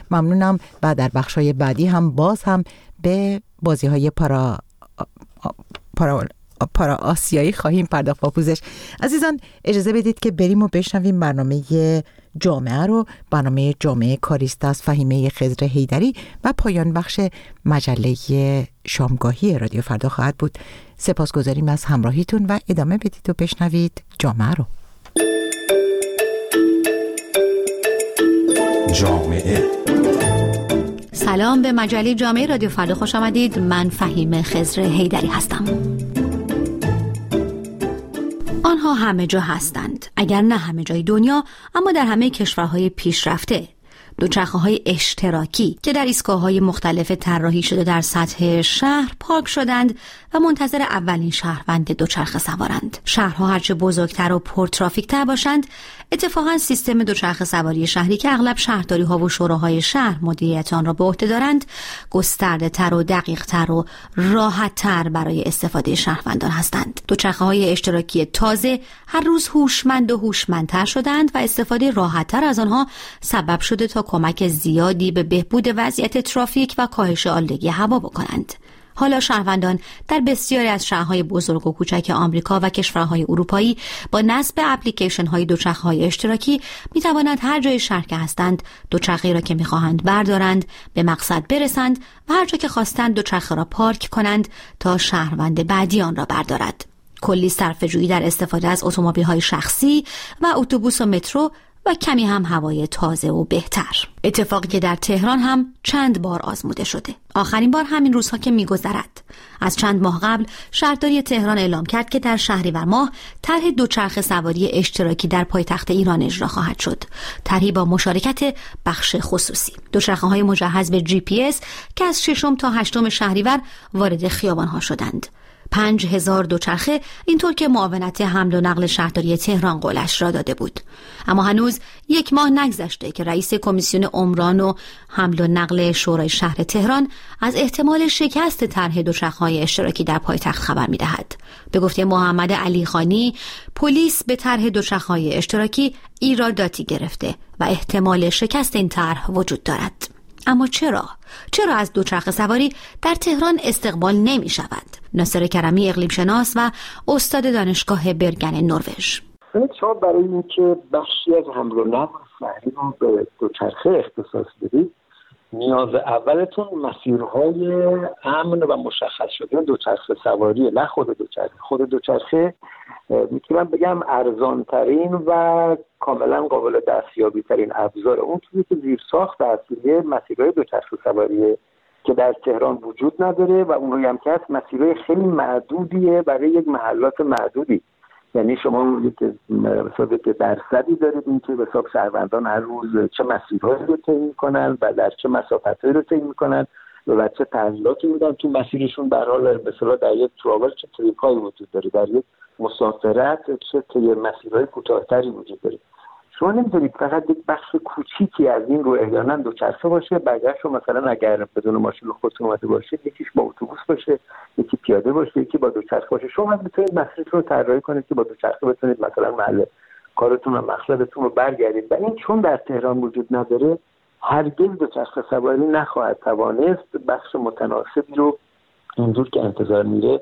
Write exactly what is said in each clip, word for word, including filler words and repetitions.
ممنونم و در بخشای بعدی هم باز هم به بازی های پارا پارا پارا آسیایی خواهیم پرداخت با پوزش. عزیزان اجازه بدید که بریم و بشنویم برنامه جامعه رو، برنامه جامعه کاریست از فهیمه خضر حیدری و پایان بخش مجله شامگاهی رادیو فردا خواهد بود. سپاسگزاریم از همراهیتون و ادامه بدید و بشنوید جامعه رو. جامعه. سلام، به مجله جامعه رادیو فردا خوش آمدید. من فهیمه خضر حیدری هستم. آنها همه جا هستند، اگر نه همه جای دنیا اما در همه کشورهای پیشرفته. دوچرخه‌های اشتراکی که در ایستگاه‌های مختلف طراحی شده در سطح شهر پارک شدند و منتظر اولین شهروند دوچرخه سوارند. شهرها هرچه بزرگتر و پرترافیک‌تر باشند، اتفاقاً سیستم دوچرخه سواری شهری که اغلب شهرداری‌ها و شوراهای شهر مدیریت آن را به عهده دارند، گسترده‌تر و دقیق‌تر و راحت‌تر برای استفاده شهروندان هستند. دوچرخه‌های اشتراکی تازه هر روز هوشمند و هوشمندتر شدند و استفاده راحت‌تر از آنها سبب شده تا کمک زیادی به بهبود وضعیت ترافیک و کاهش آلودگی هوا بکنند. حالا شهروندان در بسیاری از شهرهای بزرگ و کوچک آمریکا و کشورهای اروپایی با نصب اپلیکیشن‌های دوچرخه‌های اشتراکی می‌توانند هر جای شهر که هستند دوچرخه‌ای را که می‌خواهند بردارند، به مقصد برسند و هر جا که خواستند دوچرخه را پارک کنند تا شهروند بعدی آن را بردارد. کلی صرفه‌جویی در استفاده از اتومبیل‌های شخصی و اتوبوس و مترو و کمی هم هوای تازه و بهتر. اتفاقی که در تهران هم چند بار آزموده شده. آخرین بار همین روزها که میگذرد. از چند ماه قبل شهرداری تهران اعلام کرد که در شهریور ماه طرح دوچرخه سواری اشتراکی در پایتخت ایران اجرا خواهد شد. طرحی با مشارکت بخش خصوصی. دوچرخه‌های مجهز به جی پی اس که از ششم تا هشتم شهریور وارد خیابان‌ها شدند. پنج هزار دوچرخه، اینطور که معاونت حمل و نقل شهرداری تهران قولش را داده بود. اما هنوز یک ماه نگذشته که رئیس کمیسیون عمران و حمل و نقل شورای شهر تهران از احتمال شکست طرح دوچرخه‌های اشتراکی در پایتخت خبر می‌دهد. به گفته محمد علی خانی، پلیس به طرح دوچرخه‌های اشتراکی ایراداتی گرفته و احتمال شکست این طرح وجود دارد. اما چرا؟ چرا از دوچرخه سواری در تهران استقبال نمی شود؟ ناصر کرمی، اقلیم شناس و استاد دانشگاه برگن نروژ. شما برای اینکه بخشی از حمل و نقل شهری رو به دوچرخه اختصاص بدید، نیاز اولتون مسیرهای امن و مشخص شده دوچرخه سواری، نه خود دوچرخه. خود دوچرخه میتونم بگم ارزانترین و کاملا قابل دستیابی ترین ابزار اون چیزی که زیر ساخت اصلی مسیرهای دوچرخه سواریه که در تهران وجود نداره و اون رو هم که هست مسیرهای خیلی معدودیه برای یک محلات معدودی. یعنی شما یک حساب درصدی دارید این که به حساب شهروندان هر روز چه مسیرهایی رو طی می‌کنن و در چه مسافتهایی رو طی می‌کنن و چه تغییراتی میدن تو مسیرشون. به هر حال مثلا در یک تراول چه تریپ‌هایی وجود داره، در یک مسافرت چه طی مسیرهای کوتاه‌تری وجود داره. شما نمی‌ذارید فقط یک بخش کوچیکی از این رو احیانا دوچرخه باشه، بقیه‌شو مثلا اگر بدون ماشین خودتون اومده باشید یکیش با اتوبوس باشه، یکی پیاده باشه، یکی با دوچرخه باشه. شما میتونید مسیرتون رو طراحی کنید که با دوچرخه بتونید مثلا محل کارتون و مقصدتون رو برگردید. و این چون در تهران وجود نداره، هرگز دوچرخه سواری نخواهد توانست بخش متناسبی رو اونجور که انتظار میره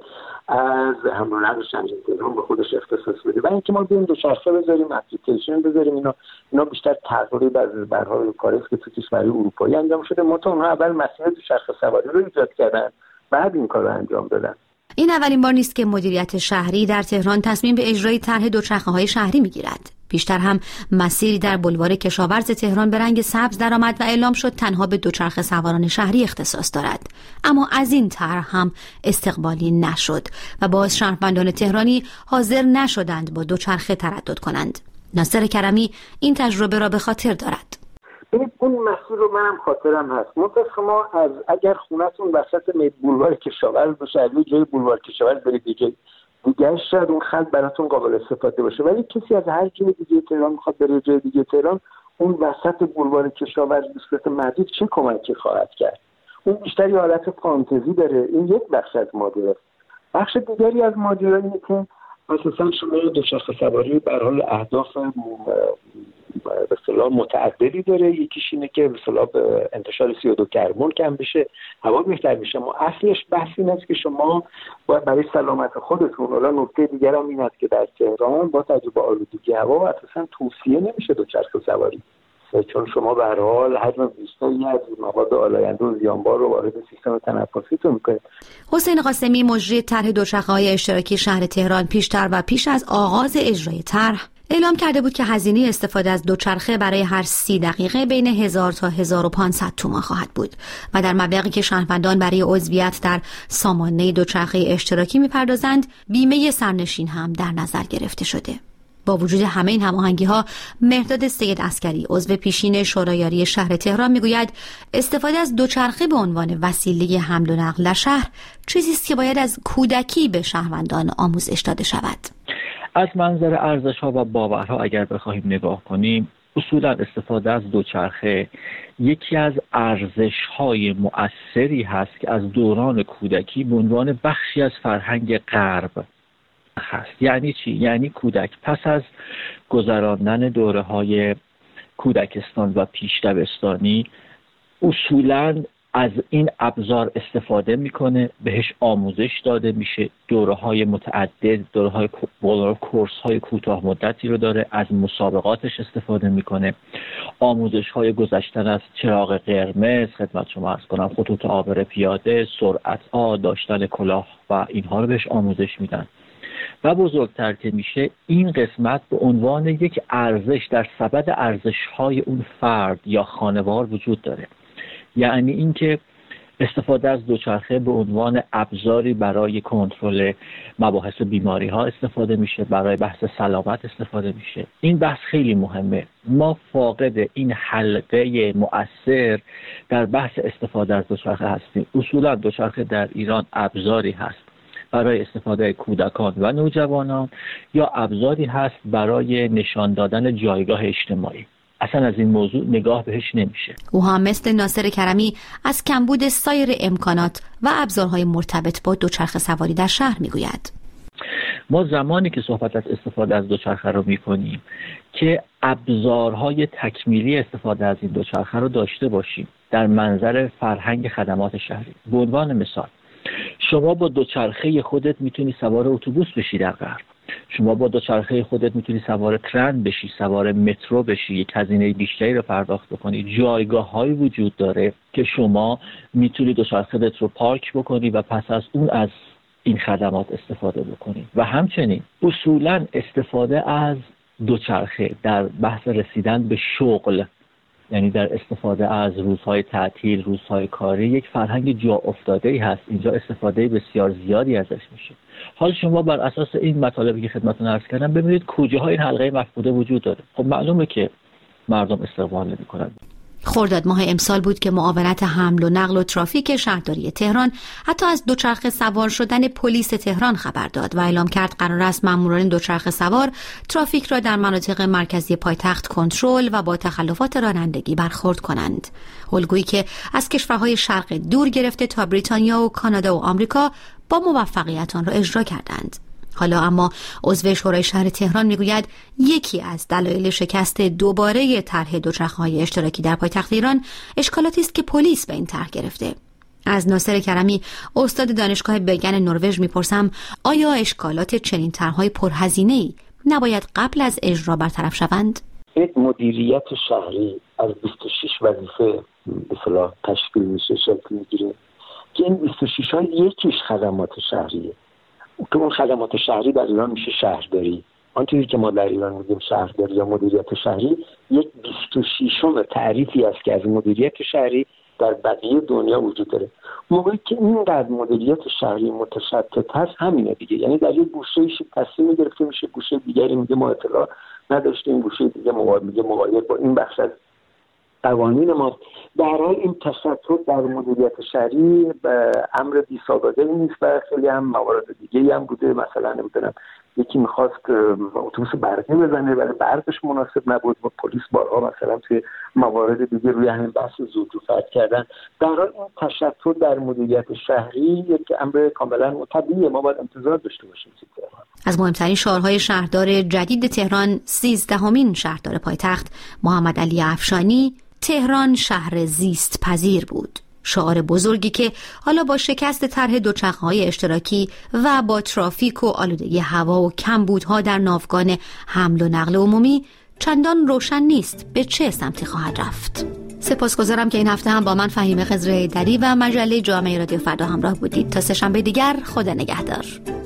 از حمل و نقل شهر تهران به خودش اختصاص بده. و اینکه ما بیایم دوچرخه بذاریم، اپلیکیشن بذاریم، اینا اینا بیشتر تقریبا از برهای کاریست که تو کشورهای اروپایی انجام شده. منتها اونها اول مسیر دوچرخه سواری رو ایجاد کردن، بعد این کار رو انجام دادن. این اولین بار نیست که مدیریت شهری در تهران تصمیم به اجرای طرح دوچرخه‌های شهری میگیرد. بیشتر هم مسیری در بلوار کشاورز تهران به رنگ سبز درآمد و اعلام شد تنها به دوچرخه سواران شهری اختصاص دارد. اما از این طرح هم استقبالی نشد و باز شهروندان تهرانی حاضر نشدند با دوچرخه تردد کنند. ناصر کرمی این تجربه را به خاطر دارد. ببینید اون مسیر رو منم خاطرم هست. منتها شما از اگر خونتون وسط مید بولوار کشاورز باشه، از یه جای بولوار کشاورز برید یه جای دیگه، شاید اون خط براتون قابل استفاده باشه. ولی کسی از هر جای دیگه تهران میخواد بره جای دیگه تهران، اون وسط بولوار کشاورز به صورت محدود چه کمکی خواهد کرد؟ اون بیشتر یه حالت فانتزی داره. این یک بخش از ماجرا است. بخش دیگری از ماجرا اینه که اساساً شما دوچرخه سواری به هر حال اهداف به اصطلاح متعددی داره. یکیش اینه که به اصطلاح انتشار سی او دو کربن کم بشه، هوا بهتر بشه. ما اصلش بحث این است که شما باید برای سلامت خودتون، حالا نکته دیگر هم این است که در تهران با تجربه آلودگی هوا اساسا توصیه نمیشه دوچرخه سواری، چون شما به هر حال حجم بیشتری از مواد آلاینده و زیانبار رو وارد سیستم تنفسیتون میکنید. حسین قاسمی، مجری طرح دوچرخه‌های اشتراکی شهر تهران، پیشتر و پیش از آغاز اجرای طرح اعلام کرده بود که هزینه استفاده از دوچرخه برای هر سی دقیقه بین هزار تا هزار و پانصد تومان خواهد بود و در مبلغی که شهروندان برای عضویت در سامانه دوچرخه اشتراکی میپردازند، بیمه سرنشین هم در نظر گرفته شده. با وجود همه این هماهنگی‌ها، مهرداد سید عسکری، عضو پیشین شورای عالی شهر تهران، میگوید استفاده از دوچرخه به عنوان وسیله حمل و نقل شهر چیزی است که باید از کودکی به شهروندان آموزش داده شود. از منظر ارزش‌ها و باورها اگر بخواهیم نگاه کنیم، اصولا استفاده از دوچرخه یکی از ارزش‌های مؤثری هست که از دوران کودکی به عنوان بخشی از فرهنگ غرب هست. یعنی چی؟ یعنی کودک پس از گذراندن دوره‌های کودکستان و پیش دبستانی اصولاً از این ابزار استفاده میکنه، بهش آموزش داده میشه، دوره‌های متعدد، دوره‌های کورس‌های کوتاه مدتی رو داره، از مسابقاتش استفاده میکنه، آموزش‌های گذشتن از چراغ قرمز، خدمت شما عرض کنم خطوط عابر پیاده، سرعت‌ها، داشتن کلاه و اینها رو بهش آموزش میدن. و بزرگتر که میشه، این قسمت به عنوان یک ارزش در سبد ارزش‌های اون فرد یا خانوار وجود داره. یعنی اینکه استفاده از دوچرخه به عنوان ابزاری برای کنترل مباحث بیماری ها استفاده میشه، برای بحث سلامت استفاده میشه. این بحث خیلی مهمه. ما فاقد این حلقه مؤثر در بحث استفاده از دوچرخه هستیم. اصولا دوچرخه در ایران ابزاری هست برای استفاده کودکان و نوجوانان یا ابزاری هست برای نشان دادن جایگاه اجتماعی. اصلا از این موضوع نگاه بهش نمیشه. او هم مثل ناصر کرمی از کمبود سایر امکانات و ابزارهای مرتبط با دوچرخه سواری در شهر میگوید. ما زمانی که صحبت از استفاده از دوچرخه رو میکنیم که ابزارهای تکمیلی استفاده از این دوچرخه رو داشته باشیم در منظر فرهنگ خدمات شهری. به عنوان مثال، شما با دوچرخه خودت میتونی سوار اتوبوس بشی در غرب. شما با دوچرخه خودت میتونی سوار ترن بشی، سوار مترو بشی، یک هزینه بیشتری رو پرداخت بکنی. جایگاه‌هایی وجود داره که شما میتونی دوچرخه‌ت رو پارک بکنی و پس از اون از این خدمات استفاده بکنی. و همچنین اصولاً استفاده از دوچرخه در بحث رسیدن به شغل، یعنی در استفاده از روزهای تعطیل، روزهای کاری، یک فرهنگ جا افتاده‌ای هست. اینجا استفاده بسیار زیادی ازش میشه. حال شما بر اساس این مطالبی که خدمتتون عرض کردم ببینید کجاها این حلقه مفقوده وجود داره. خب معلومه که مردم استقبال نمی‌کنن. خرداد ماه امسال بود که معاونت حمل و نقل و ترافیک شهرداری تهران حتی از دوچرخه سوار شدن پلیس تهران خبر داد و اعلام کرد قرار است ماموران دوچرخه سوار ترافیک را در مناطق مرکزی پایتخت کنترل و با تخلفات رانندگی برخورد کنند. الگویی که از کشورهای شرق دور گرفته تا بریتانیا و کانادا و آمریکا با موفقیت آن را اجرا کردند. حالا اما عضو شورای شهر تهران میگوید یکی از دلایل شکست دوباره طرح دوچرخه‌های اشتراکی در پایتخت ایران اشکالاتی است که پلیس به این طرح گرفته. از ناصر کرمی، استاد دانشگاه بگن نروژ میپرسم آیا اشکالات چنین طرح‌های پرهزینه‌ای نباید قبل از اجرا برطرف شوند؟ یک مدیریت شهری از بیست و شش وظیفه به اصطلاح تشکیل میشه، شکل میگیره که این بیست و شش ها یکیش خدمات شهریه. که اون خدمات شهری در ایران میشه شهرداری. آنچه که ما در ایران میگیم شهرداری یا مدیریت شهری یک بیست و ششم تعریفی است که از مدیریت شهری در بقیه دنیا وجود داره. موقعی که اینقدر مدیریت شهری متشتت هست همینه دیگه، یعنی در یک گوشه‌ایش تصمیم گرفته میشه، گوشه دیگری میگه ما اطلاع نداشتیم، گوشه دیگه مقابل میگه مغایر با این بخش از قوانین ما. در حال این تشتت در مدیریت شهری به امر بی سابقه نیست و خیلی هم موارد دیگه هم بوده. مثلا نمیدونم یکی میخواست اتوبوس برقی بزنه ولی برقش مناسب نبود و پلیس بارها مثلا توی موارد دیگه روی همین بحث زود رفت کردن. در حال این تشتت در مدیریت شهری یک امر کاملا طبیعیه، ما باید انتظار داشته باشیم. از مهمترین شعارهای شهردار جدید تهران، سیزدهمین شهردار پایتخت محمد علی افشانی، تهران شهر زیست پذیر بود. شعار بزرگی که حالا با شکست طرح دوچرخه‌های اشتراکی و با ترافیک و آلودگی هوا و کمبودها در ناوگان حمل و نقل عمومی چندان روشن نیست به چه سمتی خواهد رفت. سپاسگزارم که این هفته هم با من فهیمه خضر حیدری و مجله جامعه رادیو فردا همراه بودید. تا سه شنبه دیگر، خدا نگهدار.